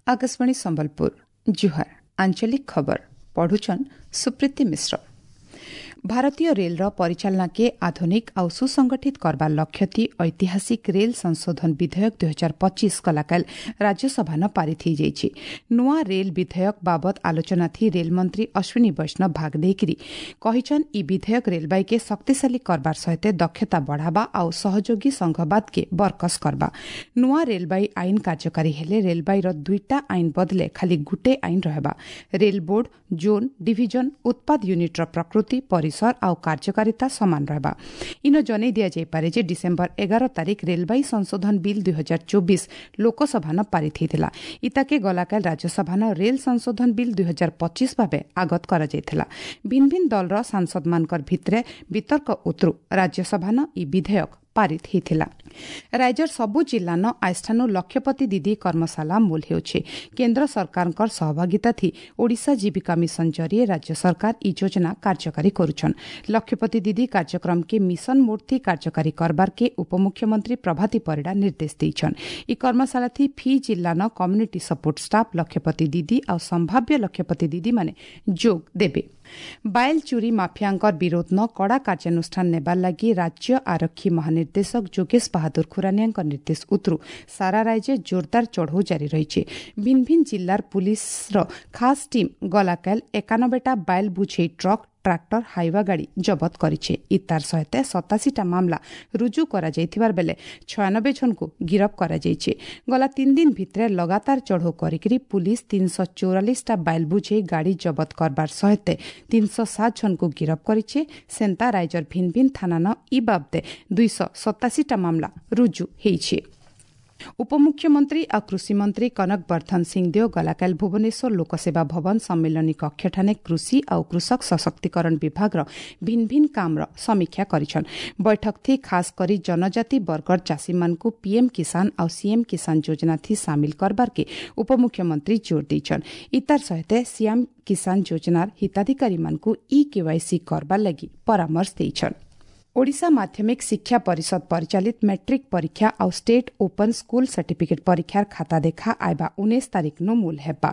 आकाशवाणी संबलपुर जुहार आंचलिक खबर पढ़ुछन सुप्रीति मिश्र। भारतीय रेल परिचालना के आधुनिक और सुसंगठित करबार लक्ष्य थी ऐतिहासिक रेल संशोधन विधेयक 2025 कलाकाल राज्यसभा न पारित हो जाइए। नुआ रेल विधेयक बाबत आलोचना थी रेल मंत्री अश्विनी वैष्णव भाग देकरी कहिछन ई विधेयक रेलबाई के शक्तिशाली करबार सहित दक्षता बढ़ावा और सहयोगी संघवाद के बरकस करबा। नुआ रेलबाई आईन कार्यकारी हेले रेलबाई दुईटा आईन बदले खाली गुटे आईन रहबा। रेल बोर्ड जोन डिविजन उत्पाद यूनिट प्रकृति परिसर और कार्यकारिता समान रहबा। इन जनै दिया जाइपारे जे डिसेम्बर 11 तारिख रेलबाई संशोधन बिल 2024 लोकसभा न पारित होता। इताके गलाकाल राज्यसभा न रेल संशोधन बिल 2025 भावे आगत करा जायथिला। भिन्न भिन्न दलर सांसद मानकर भितरे वितर्क उतरु राज्यसभा न ई विधेयक पारित होता। राज्यर सबु जिला न आस्थानु लक्षपति दीदी कर्मशाला मूल होउछे। केन्द्र सरकार सहभागिता थी ओडिशा जीविका मिशन जरिए राज्य सरकार ई योजना कार्यकारी करुछन। लक्षपति दीदी कार्यक्रम के मिशन मोड थी कार्यकारी करबार के उपमुख्यमंत्री प्रभाती परिडा निर्देश देइछन। ई कर्मशाला थी फी जिला न कम्युनिटी सपोर्ट स्टाफ लक्षपति दीदी और संभाव्य लक्षपति दीदी माने जोग देबे। बाइल चोरी माफियांकर विरोध न कड़ा कार्यानुष्ठान नेबार लागि राज्य आरक्षी महानिर्देशक जोगेश बहादुर खुरानिया निर्देश उतरु सारा राज्य जोरदार चढ़ऊ जारी रही। भिन्न भिन्न जिल्लार पुलिस खास टीम गलाकाल 91टा बाइल बुझे ट्रक ट्राक्टर हाइवा गाड़ी जबत करिछे। इतार सहित 87टा मामला रुजु करा जाइथिबार बेले 96 जन को गिरफ करा जाइछे। गला 3 दिन भितरे लगातार चढ़ऊ करिकरी पुलिस 344टा बाइल बुझे गाड़ी जबत करबार सहित 307 जन को गिरफ करिछे। सेंता राइजर भिन्न भिन्न थाना न ई बाबदे 287टा मामला रुजु हेइछे। उपमुख्यमंत्री और कृषि मंत्री कनक वर्धन सिंहदेव गलाकाल भुवनेश्वर लोकसेवा भवन सम्मेलनी कक्षठाने कृषि और कृषक सशक्तिकरण विभाग भिन्न भिन्न काम समीक्षा करिछन। बैठक थी खास करी जनजाति वर्गर चाषी मानकु पीएम किसान और सीएम किसान योजना थी शामिल करबार के उपमुख्यमंत्री जोर देइछन। इतार सहित सीएम किसान योजनार हिताधिकारी मानकु ई केवाईसी करबार लागि परामर्श देइछन। ओडिशा माध्यमिक शिक्षा परिषद परिचालित मैट्रिक परीक्षा और स्टेट ओपन स्कूल सर्टिफिकेट परीक्षार खाता देखा आइबा 19 तारिख नो मूल हेबा।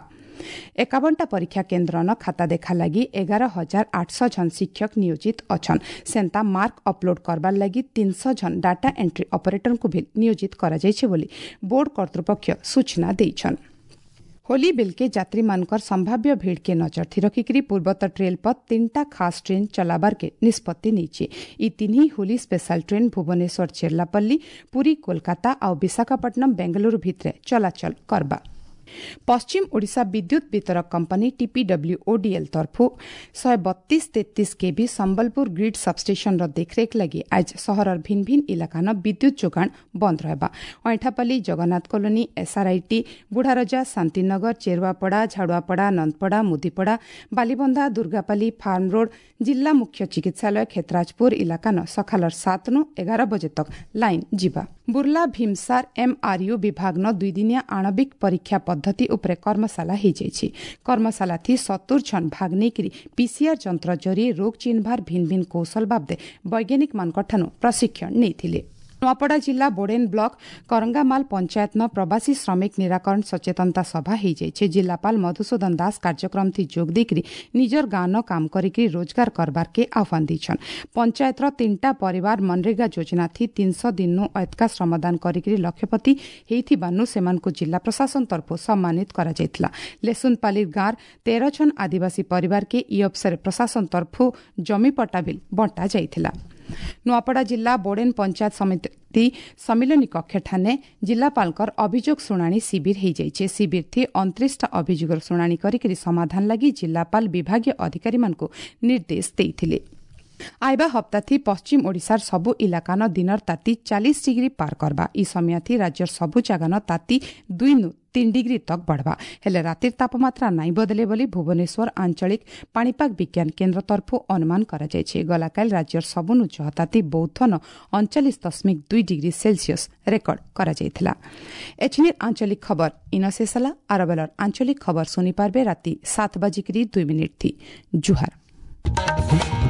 51टा परीक्षा केन्द्र न खाता देखा लगी 11,800 जन शिक्षक नियोजित अछन। सेंता मार्क अपलोड करबार लगी 300 जन डाटा एंट्री ऑपरेटर को भी नियोजित करा जाइछे बोली बोर्ड कर्तृपक्ष सूचना देइछन। होली बिल के यात्री मानकर संभाव्य भीड़ के नजर थी रखिकरी पूर्वोत्तर रेल पर 3टा खास ट्रेन चलाबार के निष्पत्ति नीचे। ई 3 होली स्पेशल ट्रेन भुवनेश्वर चेर्लापल्ली पूरी कोलकाता और विशाखापट्टनम बेंगलुरु भितरे चलाचल करबा। पश्चिम ओडिशा विद्युत वितरक कंपनी टीपीडब्ल्यूओडीएल तरफु 132-33 केबी संबलपुर ग्रिड सबस्टेशन देखरेख लगी आज सहरर भिन्न भिन्न इलाका न विद्युत जोगाण बंद रहबा। Ainthapali Jagannath colony SRIT Budharaja Shantinagar Cheruapada Jharuapada Nandapada Mudipada Balibandha Durgapali farm road जिला मुख्य चिकित्सालय खेतराजपुर इलाका न सखालर 7 नु 11 बजे तक लाइन जीवा। बुर्ला भीमसार एमआरयू विभाग न 2 दिनिया आणविक परीक्षा पद्धति उपरे कर्मशाला हो जाइए। कर्मशाला थी 70 जन भाग नहीं पीसीआर जंत्र जरिए रोग चिन्हबार भिन्न भिन्न कौशल बाबदे वैज्ञानिक मानकठानु प्रशिक्षण नहीं। नुआपड़ा जिला बोडेन ब्लॉक करंगामाल पंचायत न प्रवासी श्रमिक निराकरण सचेतनता सभा हो जाइए। जिलापाल मधुसूदन दास कार्यक्रम थी जोग देकरी निजर गाँव न काम करिकरी रोजगार करबार के आह्वान दीछन। पंचायत 3टा परिवार मनरेगा योजना थी 300 दिन नु ऐतका श्रमदान करिकरी लक्षपति हेइथिबानु सेमानकु जिला प्रशासन तरफु सम्मानित करा जायथिला। लेसुनपाली गाँव 13 जन आदिवासी परिवार के ई अवसर प्रशासन तरफु जमी पट्टा बिल बंटा जायथिला। नुआपड़ा जिला बोडेन पंचायत समिति सम्मिलनी कक्षठाने जिलापालकर अभियोग शुणाणी शिविर हो जाइए। शिविर थी 29टा अभियोग शुणाणी करिकरी समाधान लगी जिलापाल विभागीय अधिकारी मानकु निर्देश देइथिले। आइबा हप्ता थी पश्चिम ओडिशार सबु इलाका न दिनर ताती 40 डिग्री पार करबा। ई समय थी राज्यर सबु जगह न ताती 2 नु 3 डिग्री तक बढ़वा। हेले रातिर तापमात्रा नाई बदले बोली भुवनेश्वर आंचलिक पाणीपाग विज्ञान केन्द्र तरफु अनुमान करा जायछे। गलाकाल राज्यर सबुनु जहताती बौद्ध न 39.2 डिग्री सेल्सियस रेकर्ड करा जायथिला। एचनिर आंचलिक खबर इन शेषला आरबेलर आंचलिक खबर सुनी पारबे राति 7:02 थी। जुहार।